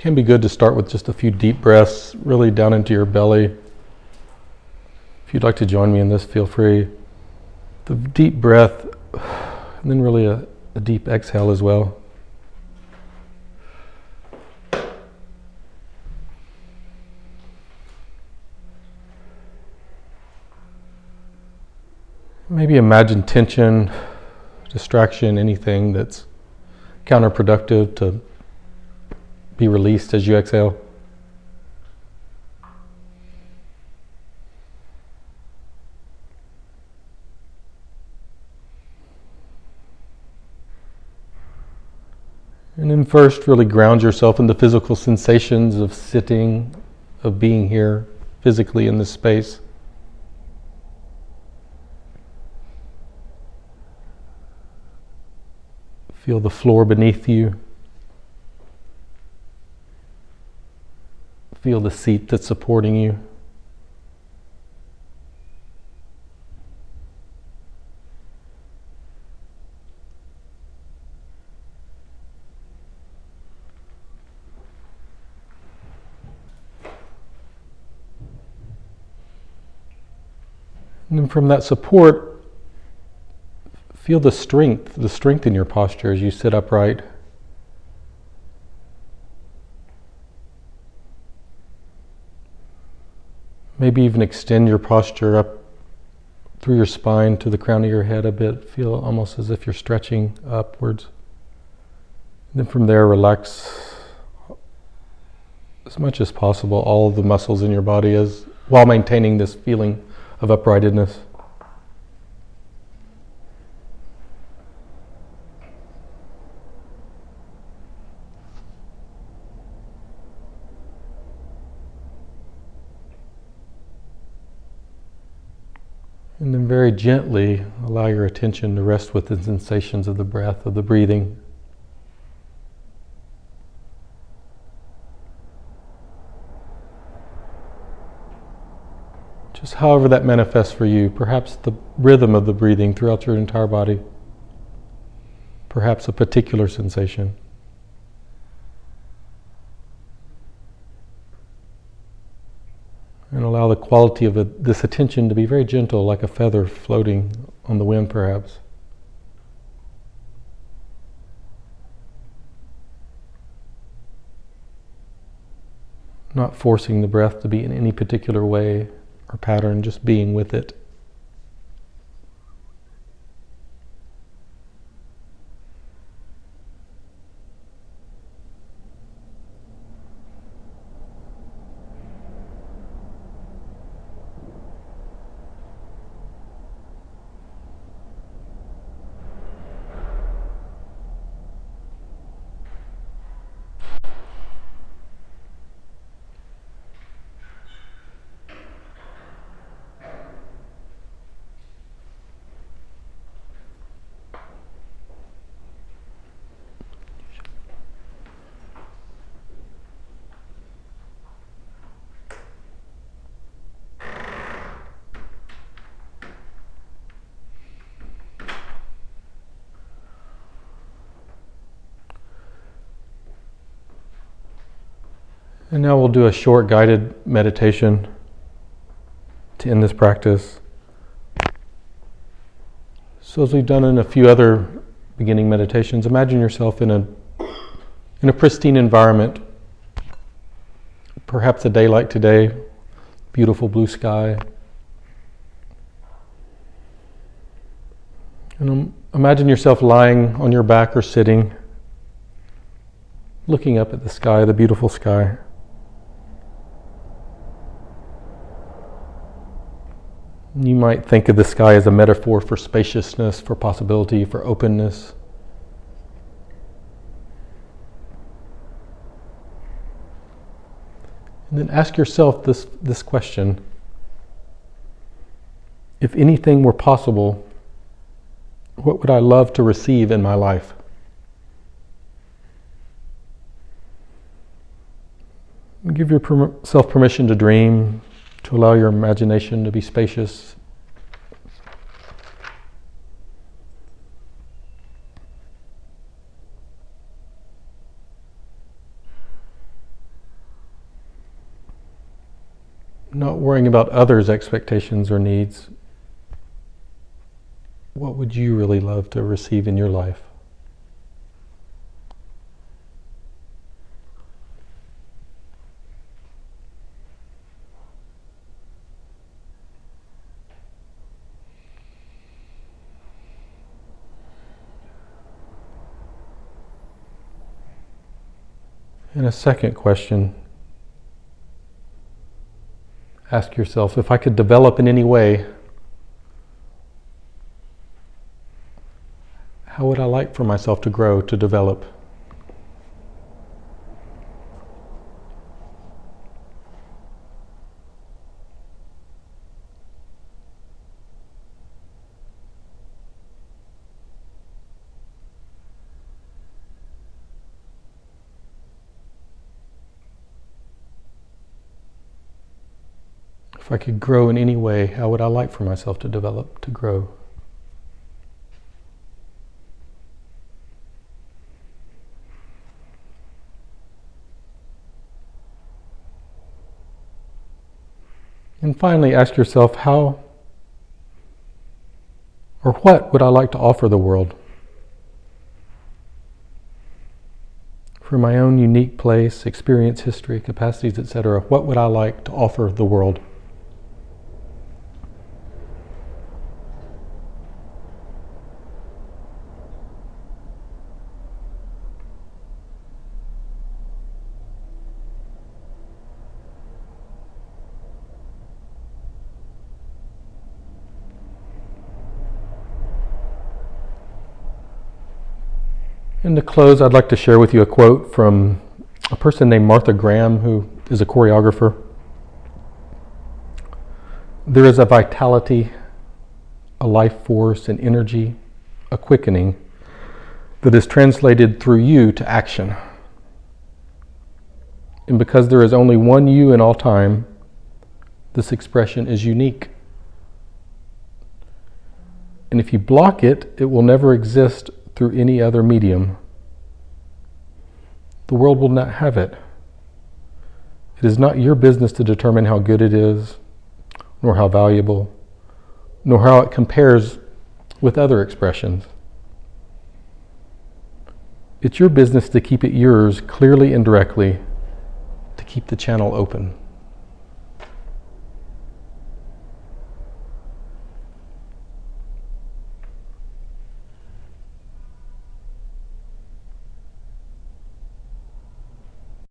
can be good to start with just a few deep breaths, really down into your belly. If you'd like to join me in this, feel free. The deep breath, and then really a deep exhale as well. Maybe imagine tension, distraction, anything that's counterproductive to be released as you exhale. And then first, really ground yourself in the physical sensations of sitting, of being here physically in this space. Feel the floor beneath you. Feel the seat that's supporting you. And then from that support, feel the strength in your posture as you sit upright. Maybe even extend your posture up through your spine to the crown of your head a bit. Feel almost as if you're stretching upwards. And then from there, relax as much as possible all of the muscles in your body while maintaining this feeling of uprightness. And then very gently allow your attention to rest with the sensations of the breath, of the breathing. Just however that manifests for you, perhaps the rhythm of the breathing throughout your entire body, perhaps a particular sensation. And allow the quality of this attention to be very gentle, like a feather floating on the wind, perhaps. Not forcing the breath to be in any particular way or pattern, just being with it. And now we'll do a short guided meditation to end this practice. So as we've done in a few other beginning meditations, imagine yourself in a pristine environment. Perhaps a day like today, beautiful blue sky. And imagine yourself lying on your back or sitting, looking up at the sky, the beautiful sky. You might think of the sky as a metaphor for spaciousness, for possibility, for openness. And then ask yourself this question. If anything were possible, what would I love to receive in my life? Give yourself permission to dream, to allow your imagination to be spacious. not worrying about others' expectations or needs, what would you really love to receive in your life? And a second question, ask yourself, if I could develop in any way, how would I like for myself to grow, to develop? If I could grow in any way, how would I like for myself to develop, to grow? And finally, ask yourself, how or what would I like to offer the world? For my own unique place, experience, history, capacities, etc., what would I like to offer the world? And to close, I'd like to share with you a quote from a person named Martha Graham, who is a choreographer. There is a vitality, a life force, an energy, a quickening that is translated through you to action. And because there is only one you in all time, this expression is unique. And if you block it, it will never exist through any other medium. The world will not have it. It is not your business to determine how good it is, nor how valuable, nor how it compares with other expressions. It's your business to keep it yours clearly and directly, to keep the channel open.